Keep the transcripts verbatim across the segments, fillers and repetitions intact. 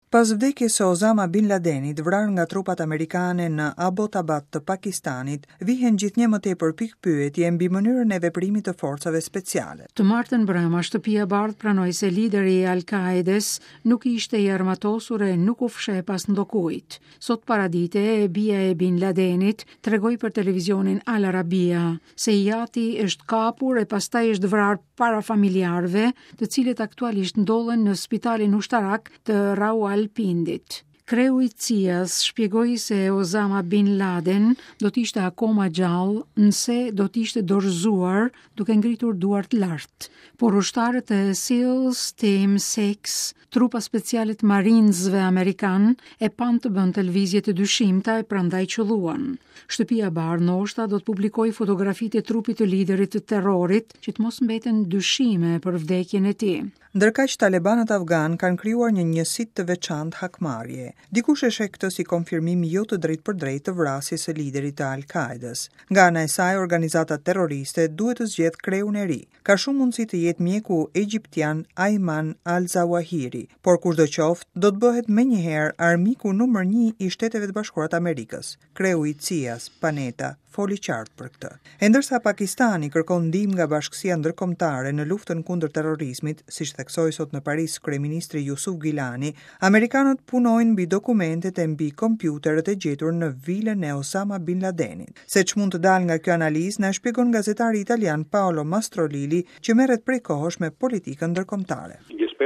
Pas vdekjes së Osama Bin Ladenit, vrarë nga trupat amerikane në Abbottabad të Pakistanit, vihen gjithnjë më tepër pikpyetje mbi mënyrën e veprimit të forcave speciale. Të martën brëma, shtëpia e Bardhë pranoi se lideri i Al-Kaides nuk ishte i armatosur e nuk u fsheh pas ndokujt. Sot paradite e bia e Bin Ladenit tregoi për televizionin Al Arabia se i jati është kapur e pastaj është vrarë para familjarëve, të cilët aktualisht ndodhen në spitalin ushtarak të Rawalpindit. Kreu i C I A-s shpjegoi se Osama Bin Laden do të ishte akoma gjallë nëse do të ishte dorëzuar duke ngritur duart lart. Por ushtarët e SEALs, të M seks, trupa speciale të Marinesve amerikan e pan të bën televizje të dyshimta e prandaj qelluan. Shtëpia e Bardhë ndoshta do të publikojë fotografitë e trupit të liderit të terrorit që të mos mbeten dyshime për vdekjen e tij. Ndërkaq talibanët afgan kanë krijuar një njësi të veçantë hakmarrje. Dikush e sheh këtë si konfirmim jo të drejtë për drejtë të vrasjes së liderit të Al-Kaides. Nga ana e saj, organizata terroriste duhet të zgjedhë kreun e ri. Ka shumë mundësi të jetë mjeku egjiptian Ayman al-Zawahiri, por kushdoqoftë do të bëhet menjëherë armiku numër një i Shteteve të Bashkuara të Amerikës. Kreu i C I A-s, Panetta, foli qartë për këtë. E ndërsa Pakistani kërkon ndihmë nga Bashkësia Ndërkombëtare në luftën kundër terrorizmit, siç theksoi sot në Paris kryeministri Yusuf Gilani, amerikanët punojnë mbi dokumentet e mbi kompjuteret e gjetur në vilën e Osama Bin Ladenit. Se ç'mund të dalë nga kjo analizë, na shpjegon gazetari italian Paolo Mastrolili, që merret prej kohësh me politikën ndërkombëtare.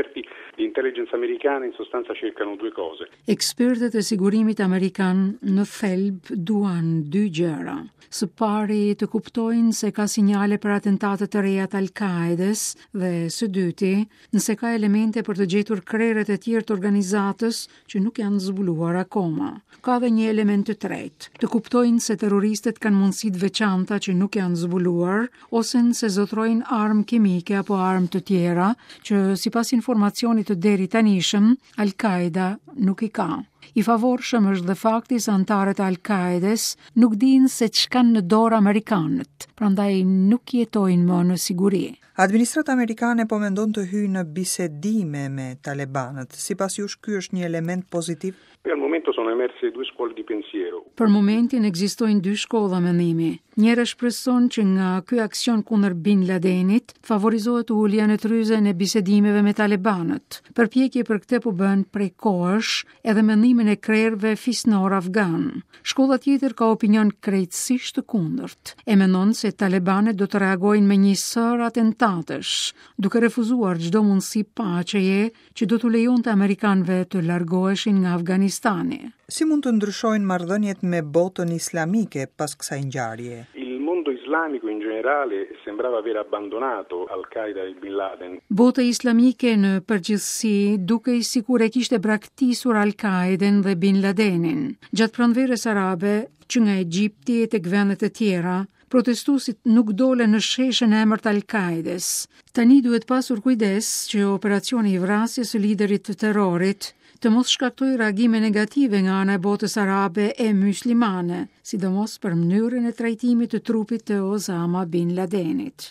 Gli intelligence americani in sostanza cercano due cose. Ekspertët e sigurimit amerikan në thelb duan dy gjëra. Së pari të kuptojnë se ka sinjale për atentate të reja të Al-Kaides dhe së dyti, nëse ka elemente për të gjetur krerët e tjerë të organizatës që nuk janë zbuluar akoma. Ka dhe një element të tretë, të kuptojnë se terroristët kanë mundësi të veçanta që nuk janë zbuluar, ose nëse zotrojnë armë kimike apo armë të tjera që sipas informacionit të deri tanishëm, Al-Qaida nuk i ka. I favorshëm është dhe fakti se anëtarët e Al-Kaides nuk dinë se ç'kan në dorë amerikanët, prandaj nuk jetojnë më në siguri. Administrata amerikane po mendon të hyjë në bisedime me talibanët. Sipas jush, ky është një element pozitiv? Al momento sono emerse due scuole di pensiero. Për momentin ekzistojnë dy shkolla mendimi. Njëra shpreson që nga ky aksion kundër Bin Ladenit favorizohet ulja në tryezën e bisedimeve me talibanët. Përpjekje për këtë po bën prej kohësh edhe mendimin e krerëve fisnor afgan. Shkolla tjetër ka opinion krejtësisht të kundërt. E mendon se talibanët do të reagojnë me një sër atentatësh, duke refuzuar çdo mundësi paqeje që do t'u lejonte amerikanëve të largoheshin nga Afganistani. Si mund të ndryshojnë marrëdhëniet me botën islamike pas kësaj ngjarjeje? Il mondo islamico in generale sembrava aver abbandonato Al-Qaida e Bin Laden. Bota islamike në përgjithësi dukej sikur e kishte braktisur Al-Qaiden dhe Bin Ladenin. Gjatë pranverës arabe, që nga Egjipti e tek vendet e tjera, protestuesit nuk dole në sheshën e emërt Al-Kaides. Tani duhet pasur kujdes që operacioni i vrasjes së liderit të terrorit të mos shkaktoj reagime negative nga ana e botës arabe e muslimane, sidomos për mënyrën e trajtimit të trupit të Osama Bin Ladenit.